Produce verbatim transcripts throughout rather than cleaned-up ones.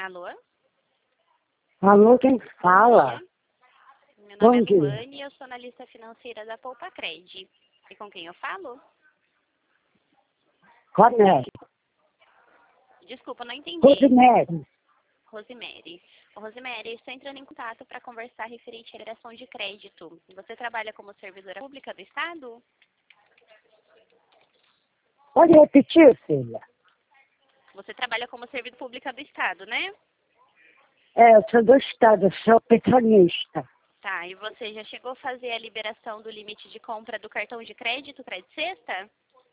Alô? Alô, quem fala? Meu Bom nome é dia. Luane e eu sou analista financeira da Poupa Cred. E com quem eu falo? Ronério. Desculpa, não entendi. Rosemary. Rosemary. Ô, Rosemary, estou entrando em contato para conversar referente à liberação de crédito. Você trabalha como servidora pública do Estado? Pode repetir, filha? Você trabalha como servidora pública do Estado, né? É, eu sou do Estado, eu sou pensionista. Tá, e você já chegou a fazer a liberação do limite de compra do cartão de crédito, Crédito Sexta?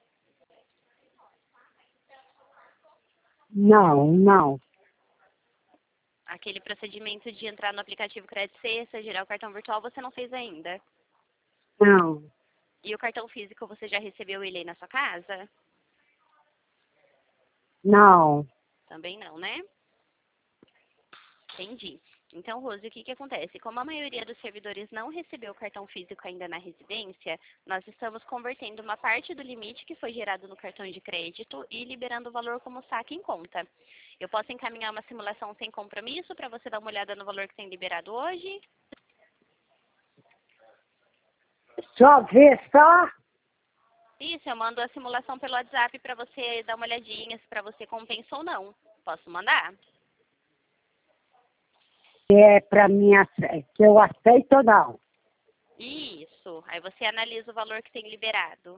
Não, não, Aquele procedimento de entrar no aplicativo Crédito Sexta, gerar o cartão virtual, você não fez ainda. não, E o cartão físico, você já recebeu ele aí na sua casa? não. Também não, né? Entendi. Então, Rose, o que que acontece? Como a maioria dos servidores não recebeu o cartão físico ainda na residência, nós estamos convertendo uma parte do limite que foi gerado no cartão de crédito e liberando o valor como saque em conta. Eu posso encaminhar uma simulação sem compromisso para você dar uma olhada no valor que tem liberado hoje? Só ver só? Isso, eu mando a simulação pelo WhatsApp para você dar uma olhadinha se para você compensa ou não. Posso mandar? É pra mim, ace- que eu aceito ou não? Isso. Aí você analisa o valor que tem liberado.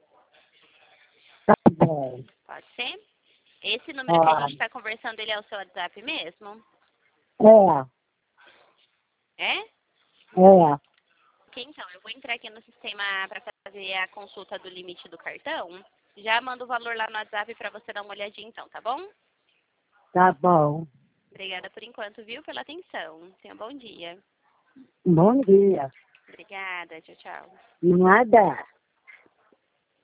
Tá bom. Pode ser? Esse número que a gente Olha, está conversando, ele é o seu WhatsApp mesmo? é, É? é, Ok, então, eu vou entrar aqui no sistema para fazer a consulta do limite do cartão. Já mando o valor lá no WhatsApp para você dar uma olhadinha então, tá bom? tá bom. Obrigada por enquanto, viu, pela atenção. Tenha um bom dia. Bom dia. Obrigada, tchau, tchau. Nada.